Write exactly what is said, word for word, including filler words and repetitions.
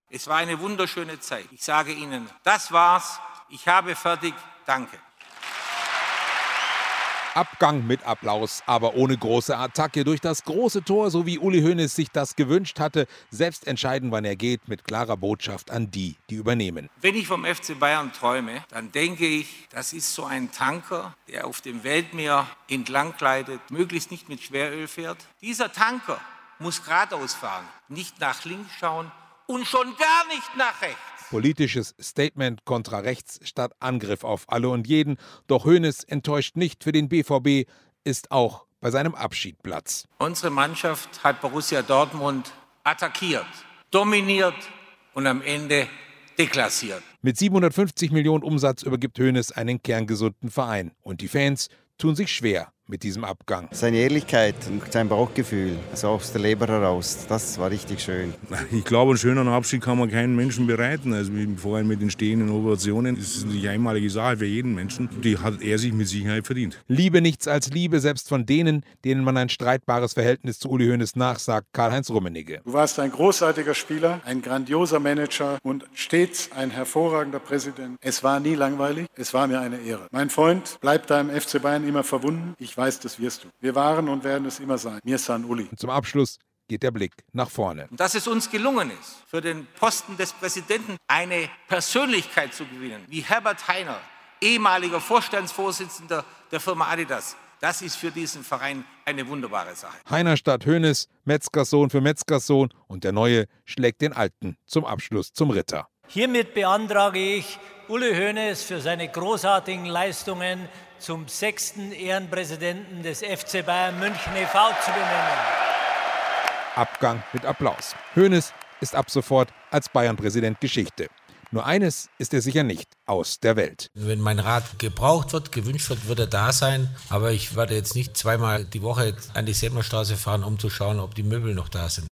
Es war eine wunderschöne Zeit. Ich sage Ihnen, das war's. Ich habe fertig. Danke. Abgang mit Applaus, aber ohne große Attacke durch das große Tor, so wie Uli Hoeneß sich das gewünscht hatte. Selbst entscheiden, wann er geht, mit klarer Botschaft an die, die übernehmen. Wenn ich vom F C Bayern träume, dann denke ich, das ist so ein Tanker, der auf dem Weltmeer entlang gleitet, möglichst nicht mit Schweröl fährt. Dieser Tanker muss geradeaus fahren, nicht nach links schauen und schon gar nicht nach rechts. Politisches Statement kontra rechts statt Angriff auf alle und jeden. Doch Hoeneß enttäuscht nicht. Für den B V B ist auch bei seinem Abschied Platz. Unsere Mannschaft hat Borussia Dortmund attackiert, dominiert und am Ende deklassiert. Mit siebenhundertfünfzig Millionen Umsatz übergibt Hoeneß einen kerngesunden Verein. Und die Fans tun sich schwer mit diesem Abgang. Seine Ehrlichkeit und sein Bauchgefühl, so aus der Leber heraus, das war richtig schön. Ich glaube, einen schönen Abschied kann man keinen Menschen bereiten. Also vorhin mit den stehenden Ovationen, das ist eine einmalige Sache für jeden Menschen. Die hat er sich mit Sicherheit verdient. Liebe nichts als Liebe, selbst von denen, denen man ein streitbares Verhältnis zu Uli Hoeneß nachsagt, Karl-Heinz Rummenigge. Du warst ein großartiger Spieler, ein grandioser Manager und stets ein hervorragender Präsident. Es war nie langweilig, es war mir eine Ehre. Mein Freund, bleib deinem F C Bayern immer verbunden. Ich weiß, das wirst du. Wir waren und werden es immer sein. Mir san Uli. Und zum Abschluss geht der Blick nach vorne. Und dass es uns gelungen ist, für den Posten des Präsidenten eine Persönlichkeit zu gewinnen, wie Herbert Hainer, ehemaliger Vorstandsvorsitzender der Firma Adidas. Das ist für diesen Verein eine wunderbare Sache. Hainer statt Hoeneß, Metzgerssohn für Metzgerssohn und der Neue schlägt den Alten zum Abschluss zum Ritter. Hiermit beantrage ich Uli Hoeneß für seine großartigen Leistungen zum sechsten Ehrenpräsidenten des F C Bayern München e V zu benennen. Abgang mit Applaus. Hoeneß ist ab sofort als Bayern-Präsident Geschichte. Nur eines ist er sicher nicht: aus der Welt. Wenn mein Rat gebraucht wird, gewünscht wird, wird er da sein. Aber ich werde jetzt nicht zweimal die Woche an die Sedmerstraße fahren, um zu schauen, ob die Möbel noch da sind.